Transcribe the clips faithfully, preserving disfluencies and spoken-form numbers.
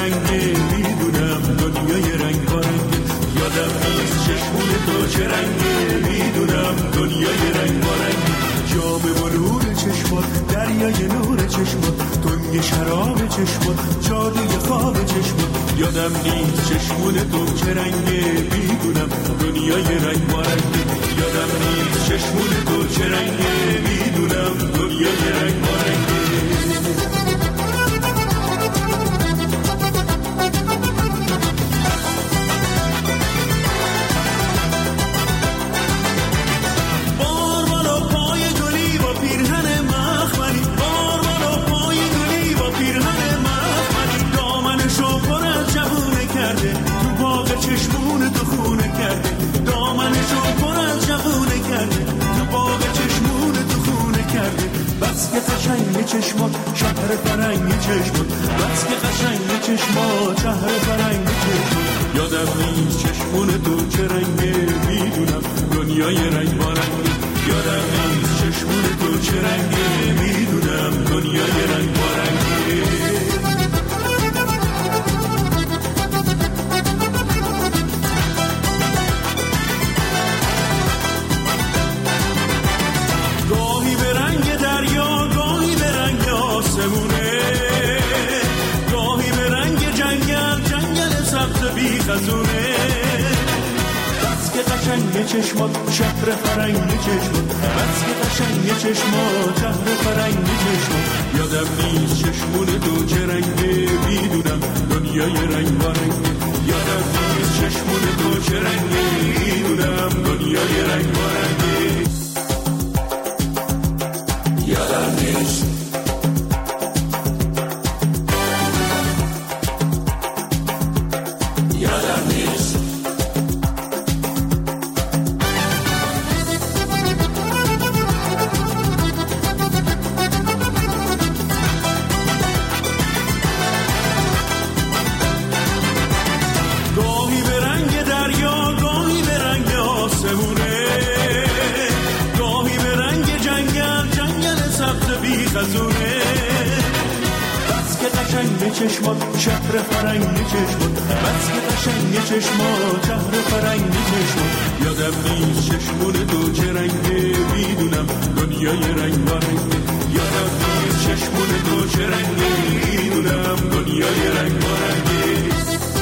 رنگه، میدونم دنیای رنگ بارنگه. یادم نیست چشمون تو چه رنگه، میدونم دنیای رنگ بارنگه. جام مرور چشمات، دریای نور چشمات، تنگ شراب چشمات، جادوی خواب چشمات. یادم نیست چشمون تو چه رنگه، میدونم دنیای رنگ بارنگه. یادم نیست چشمون تو چه رنگه، میدونم دنیای رنگ بارنگه. چشمون تو خونه کرده، دامنشو پر از جوونه کرده، تو باغ چشمون تو خونه کرده. بس که قشنگ چشمات، شهر فرنگ چشمات، بس که قشنگ چشمات، شهر فرنگ چشمات. یادم نیست چشمون تو چه رنگه، میدونم دنیای رنگ بارنگه. یادم نیست چشمون تو چه رنگه، میدونم دنیای رنگ بارنگه. گاهی به رنگ جنگل، جنگل سبز بی خزونه. بس که قشنگ چشمات، شهر فرنگ چشمات، بس که قشنگ چشمات، شهر فرنگ چشمات. یادم نیست چشمون تو چه رنگه، میدونم دنیای رنگ بارنگه. یادم نیست چشمون تو چه رنگه، میدونم دنیای رنگ بارنگه. یادم نیست چشمات، شهر فرنگ چشمات، بس که قشنگ چشمات، شهر فرنگ چشمات. یادم نیست چشمون تو چه رنگه، میدونم دنیای رنگ بارنگه. یادم نیست چشمون تو چه رنگه، میدونم دنیای رنگ بارنگه.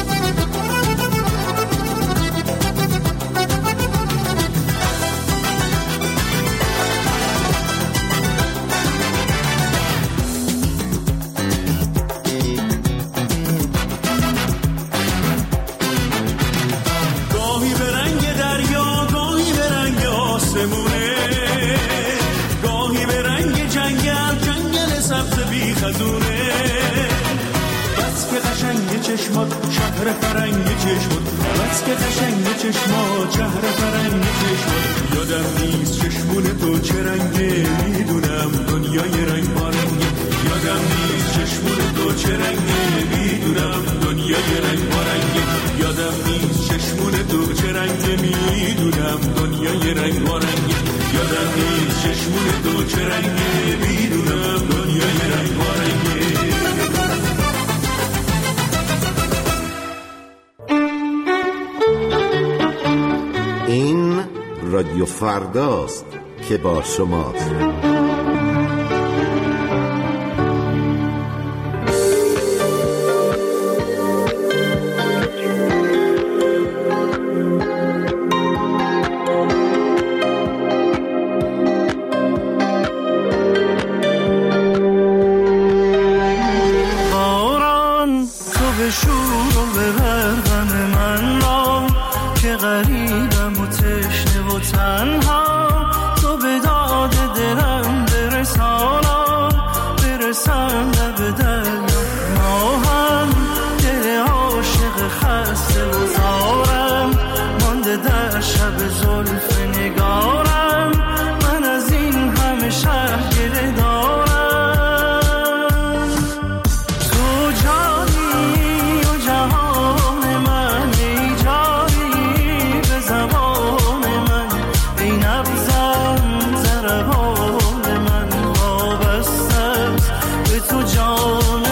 شهر فرنگ چشمات، بس که قشنگ چشمات، شهر فرنگ چشمات. یادم نیست چشمون تو چه رنگه، میدونم دنیای رنگ بارنگه. یادم نیست چشمون تو چه رنگه، میدونم دنیای رنگ بارنگه. یادم نیست چشمون تو چه رنگه، میدونم دنیای رنگ بارنگه. یادم نیست چشمون تو چه رنگه، میدونم دنیای رنگ بارنگه. این رادیو فرداست که با شماست. باران تو به شور و به برغم من را که غریبم و تشنه و تنها، تو به داد دلم برسانا، برسم لب دریا. ما هم دل عاشق خسته و زارم، مانده در شب زلف نگارم. من از این همه شهر گله دارم. تو جانی و جهان من، ای جانی به زبان من، ای نبضم ضربان من. وابسته به تو جان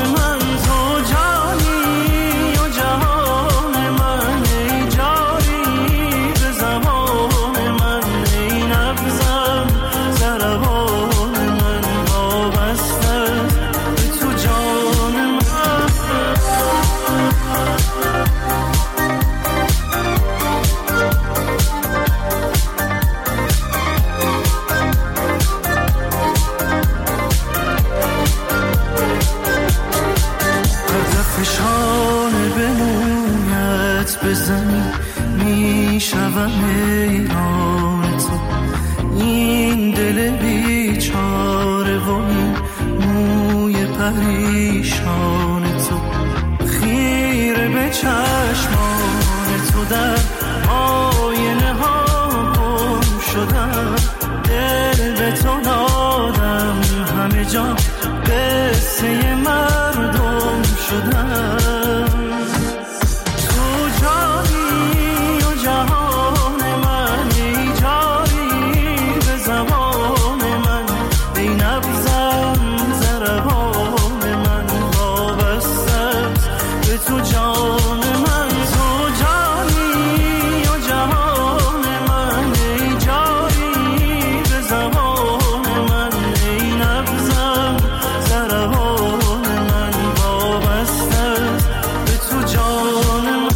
شوم ایران تو، این دل بیچاره و این موی پریشان تو، خیره به چشمان تو در آینه ها گم شدم، دل به تو دادم همه جا قصه مردم شدم. تو جانی و جهان من، ای جاری به زبان من، ای نبضم ضربان من وابستت به تو جان من. تو جانی و جهان من، ای جاری به زبان من، ای نبضم ضربان من وابستت به تو جان من.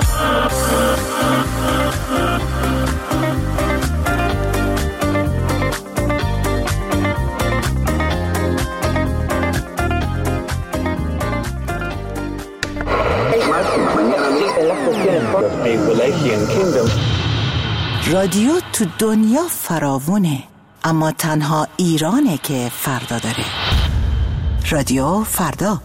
رادیو تو دنیا فراوونه، اما تنها ایرانه که فردا داره. رادیو فردا.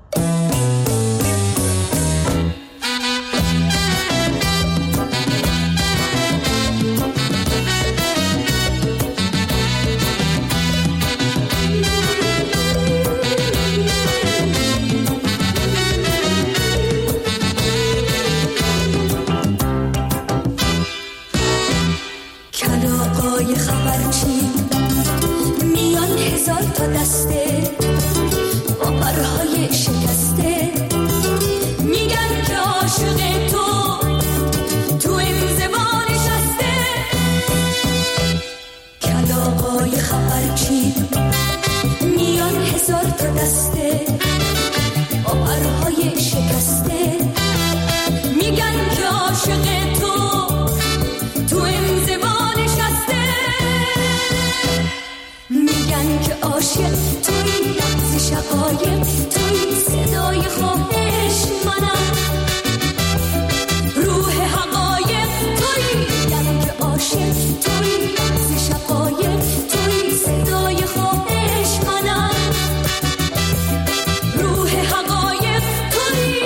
کلاغای خبرچی میان هزار تا دسته با پرهای شکسته، میگن که عاشق تو تو انزوا نشسته. کلاغای خبرچی میان هزار تا دسته با پرهای شکسته، میگن که عاشق تو تو انزوا نشسته. میگن که عاشق توی، نبض شقایق توی، صدای خواهش منم، روح حقایق توی. میگن که عاشق توی، نبض شقایق توی، صدای خواهش منم، روح حقایق توی.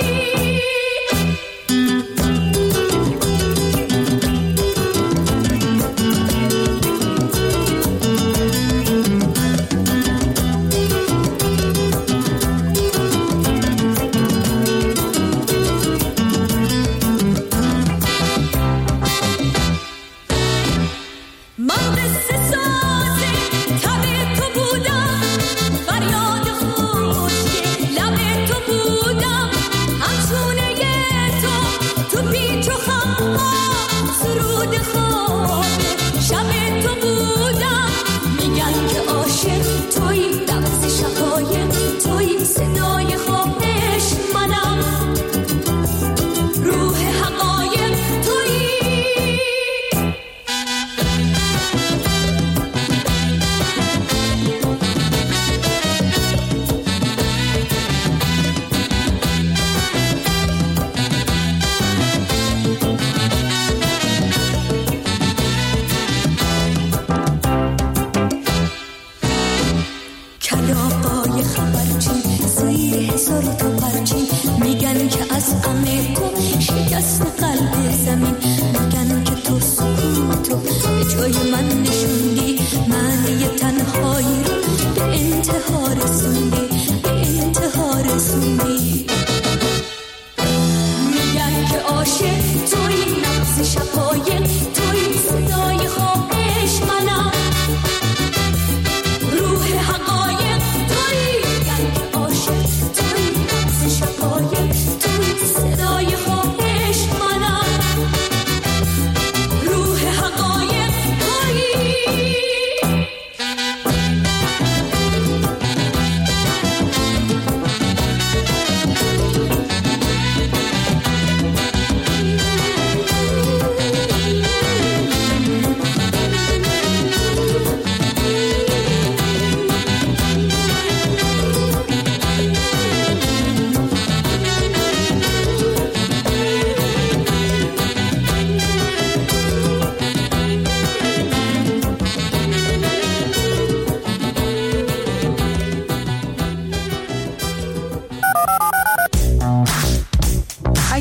روح حقایق توی.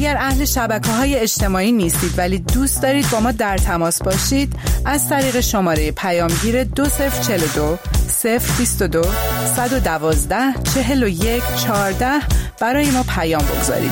اگر اهل شبکه‌های اجتماعی نیستید ولی دوست دارید با ما در تماس باشید، از طریق شماره پیامگیر دو صفر چهل و دو صفر بیست و دو صد و دوازده چهل و یک چهارده برای ما پیام بگذارید.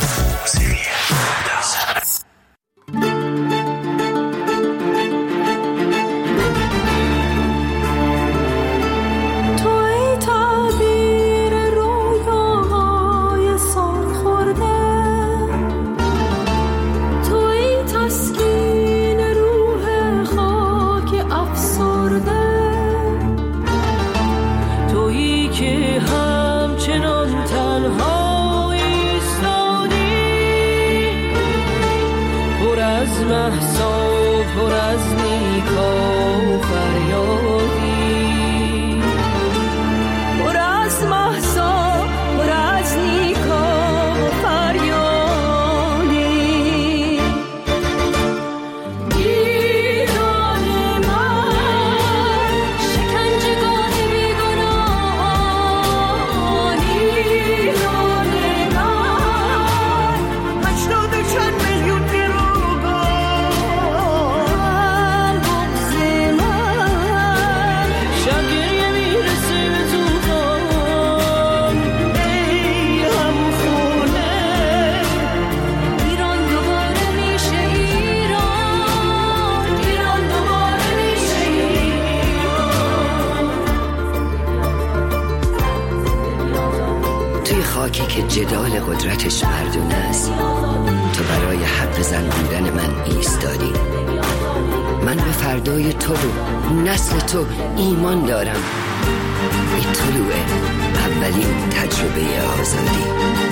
خاکی که جدال قدرتش مردونه است، تو برای حق زن بودن من ایستادی. من به فردای تو و نسل تو ایمان دارم. این طلوع اولین تجربه آزادی.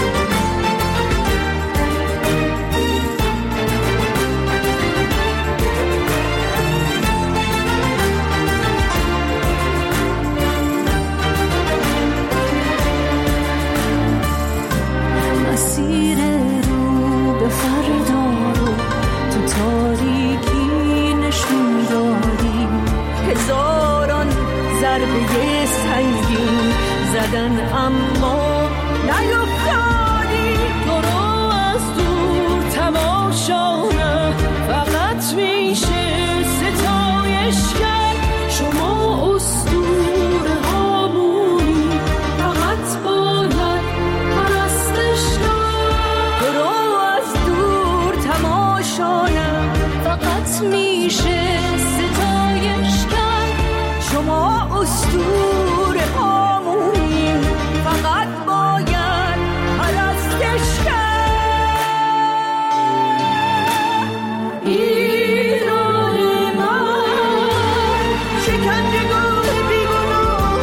مسیر رو به فردا رو تو تاریکی نشون دادی، هزاران ضربه سنگین زدن اما نیفتادی. تو رو از دور تماشا نه فقط میشه ستایش کرد. شما اسطوره هامونی فقط باید پرستش کرد. تو رو از دور تماشا نه فقط میشه ستایش کرد. شما اسطوره هامونی فقط باید پرستش کرد. ایران من شکنجهگاه بیگناهان،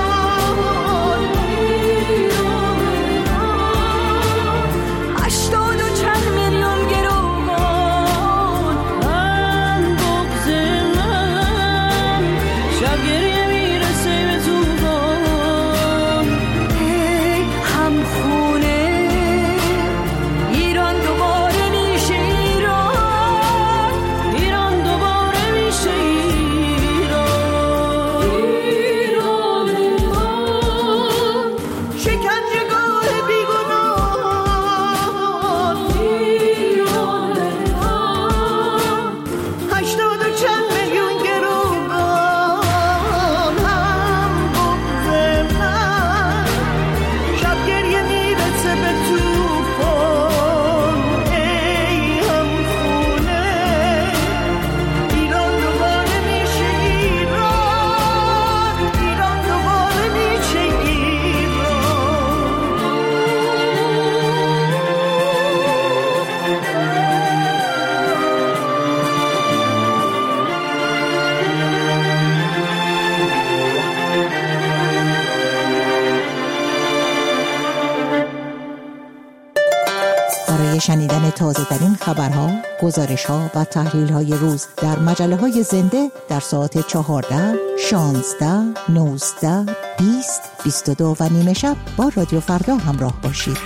ایران من هشتاد و چند میلیون گروگان. من بغض من شب گریه میرسه به توفان. ای همخونه ایران دوباره میشه ایران، ایران دوباره میشه ایران. ایران من شکنجهگاه بیگناهان، ایران من هشتاد و چند میلیون گروگان. هم بغض من شب گریه میرسه به توفان. ای همخونه ایران دوباره میشه ایران، ایران دوباره میشه ایران. برای شنیدن تازه‌ترین خبرها، گزارش‌ها و تحلیل‌های روز در مجله‌های زنده در ساعت چهارده، شانزده، نوزده، بیست، بیست و دو و نیمه شب با رادیو فردا همراه باشید.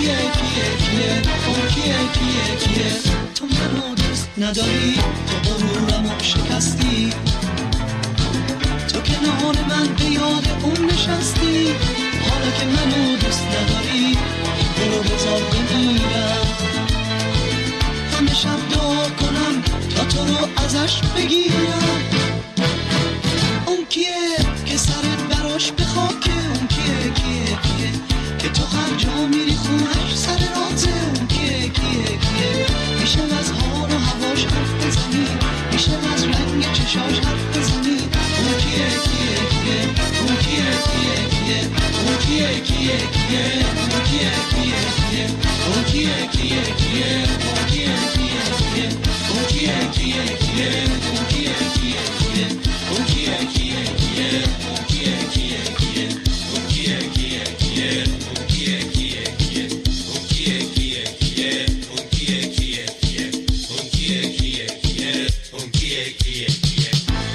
کیه کیه کیه اون کیه کیه کیه تو منو دوست نداری تو غرورمو شکستی تو کنار من به یاد اون نشستی حالا که منو دوست نداری برو بذار بمیرم همه شب دعا کنم تا تو رو ازش بگیرم اون کیه که سرت براش به خاکه اون کیه کیه کیه که تو هر جا میری خونش سر رازه اون کیه کیه کیه میشه از حال و هواش حرف بزنی میشه از رنگ چشاش حرف بزنی اون کیه کیه کیه اون کیه کیه کیه اون کیه کیه کیه اون کیه کیه کیه اون کیه کیه کیه اون کیه کیه کیه اون کیه کیه کیه اون کیه کیه کیه اون کیه کیه کیه اون کیه کیه کیه اون کیه کیه کیه اون کیه کیه کیه اون کیه کیه کیه اون کیه کیه کیه اون کیه کیه کیه اون کیه کیه کیه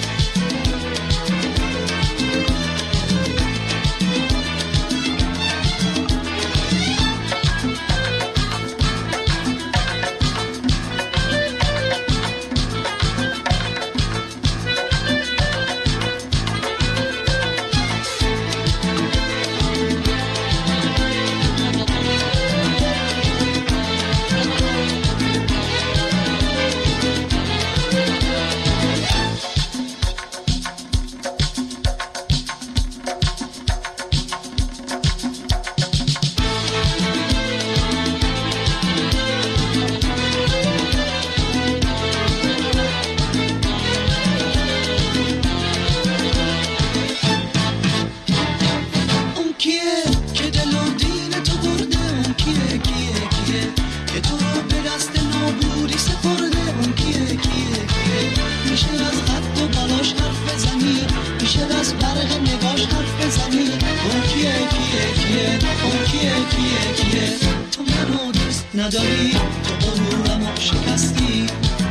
نداری تو غرورمو شکستی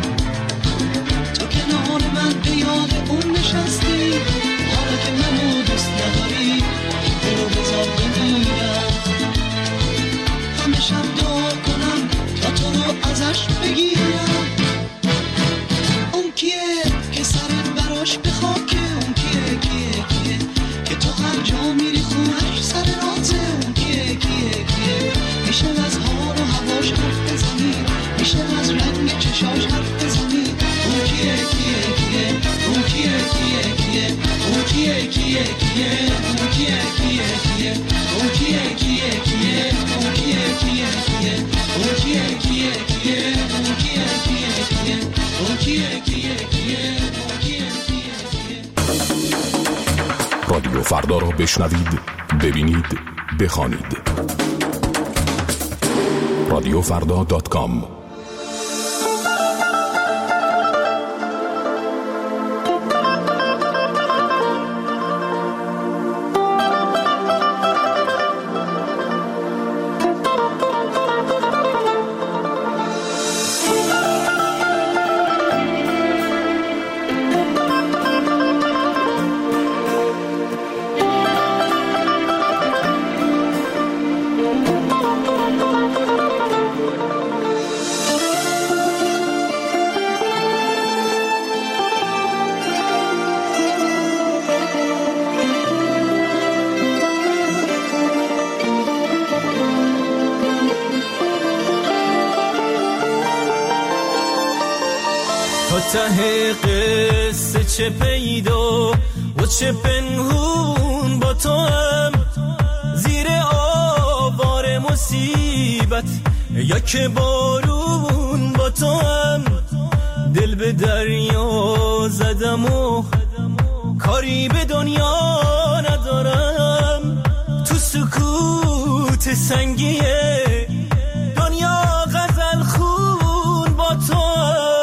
تو کنار من به یاد اون نشستی حالا که منو دوست نداری برو بذار بمیرم همه شب دعا کنم تا تو رو ازش بگیرم اون کیه که سرت براش به خاکه اون کیه کیه کیه که تو هر جا میری خونش سر رازه اون کیه کیه کیه میشه از حال و هواش حرف بزنی میشه از رنگ چشاش حرف بزنی اون کیه کیه کیه اون کیه کیه کیه اون کیه کیه کیه اون کیه کیه کیه اون کیه کیه کیه اون کیه کیه کیه اون کیه کیه کیه اون کیه کیه کیه اون کیه کیه کیه اون کیه کیه کیه رادیو فردا را بشنوید، ببینید، بخوانید. رادیو فردا دات کام. ته قصه چه پیدا و چه پنهون با تو هم زیر آوار مصیبت یا که بارون با تو هم دل به دریا زدم و کاری به دنیا ندارم تو سکوت سنگیه دنیا غزل خون با تو هم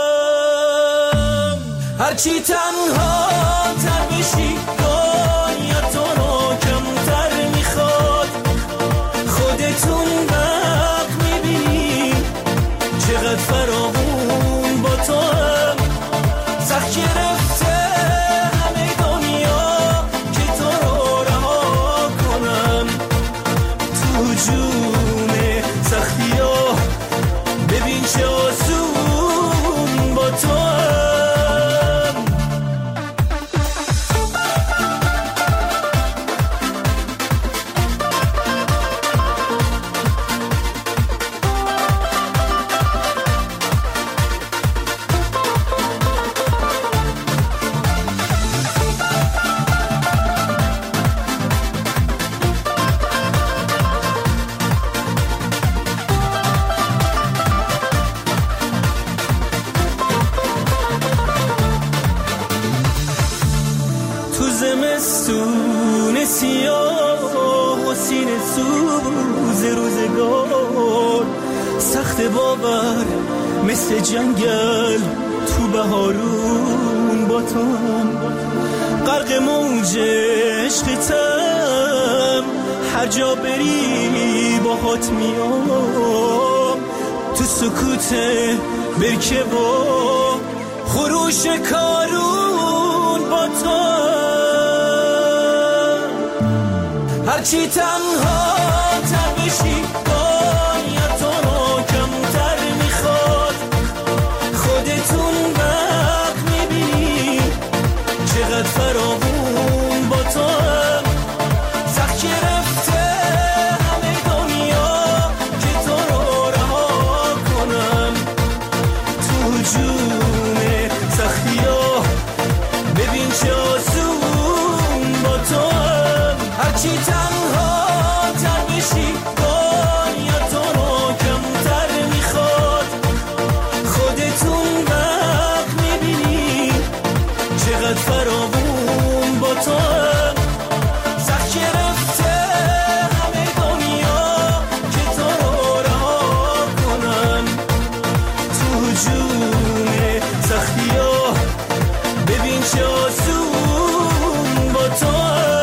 هرچی تنها تر بشی دنیا تو رو کمتر میخواد خودتون وقت میبینی چقدر فراغون با تو هم سخت گرفته همه دنیا که تو رو رها کنم تو جون روزگار سخت باور مثل جنگل تو بهارون با تو غرق موج عشقتم هر جا بری باهات میام تو سکوت برکه و خروش کارون با تو هرچی تنها تر بشی باید تو رو کمتر میخواد خودتون وقت میبینی چقدر فراوون با تو سخت گرفته همه دنیا که تو رو رها کنم تو جون سختی ها ببین چه آسون با تو هرچی تنها تر بشی باید تو رو کمتر میخواد خودتون وقت میبینی چقدر فراوون با تو سخت گرفته همه دنیا که تو رو رها کنم تو جون سختی ها ببین چه آسون با تو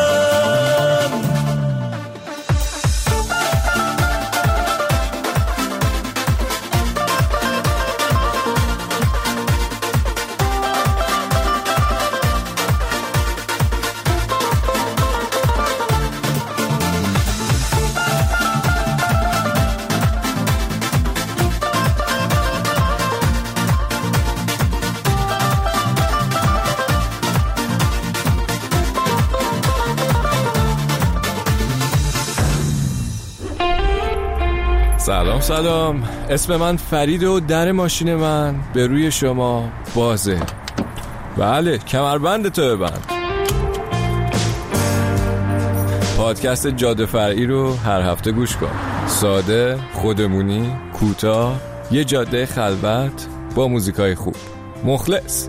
سلام سلام، اسم من فرید و در ماشین من به روی شما بازه. بله، کمربند تو ببند. پادکست جاده فرعی رو هر هفته گوش کن. ساده، خودمونی، کوتاه، یه جاده خلوت با موزیکای خوب. مخلص.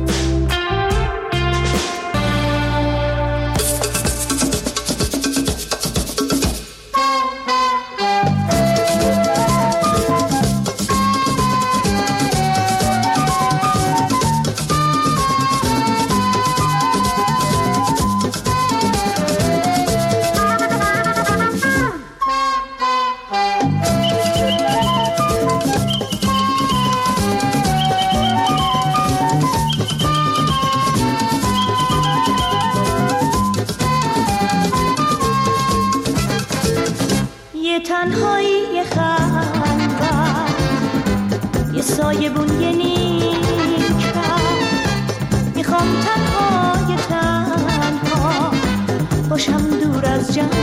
تنهایی خلوت یه سایه بون یه نیکت میخوام تنهای تنها باشم دور از جماعت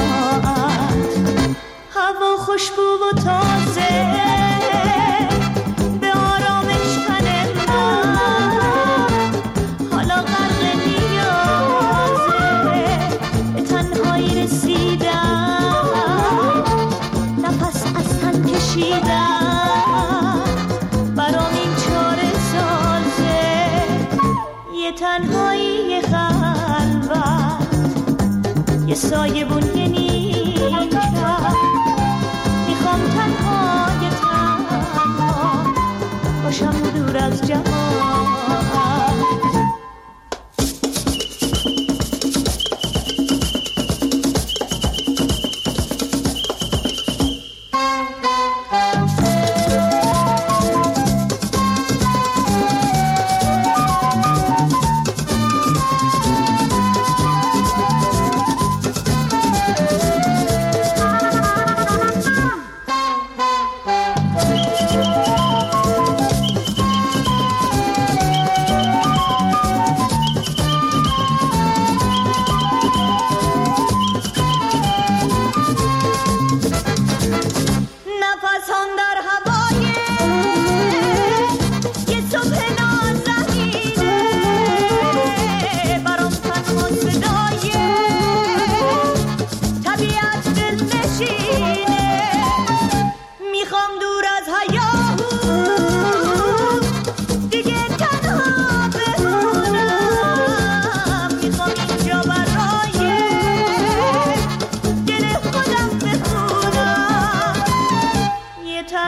هوا خوشبو و تازه به آرامش تن من حالا غرق نیازه به تنهایی رسیدم برام این چاره سازه یه تنهایی خلوت یه سایه بون یه نیمکت میخوام تنهای تنها باشم دور از جماعت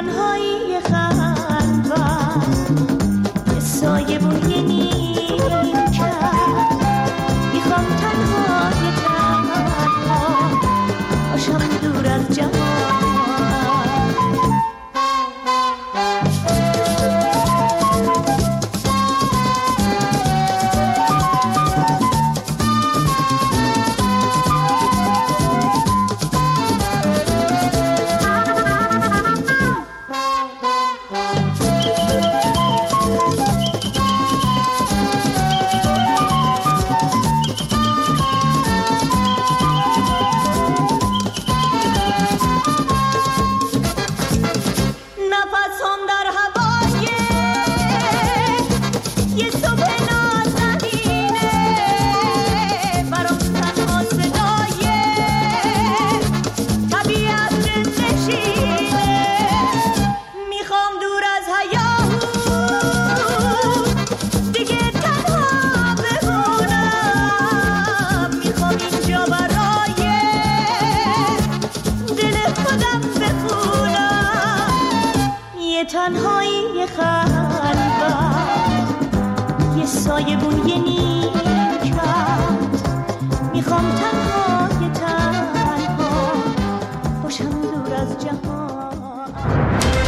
تنهایی خلوت، یه سایه بوی نیم کرد. میخوام تنها یه تنها باشم دور از جهان. تنهایی خلوت، یه سایه بوی نیم کرد. میخوام تنها یه تنها باشم دور از جهان.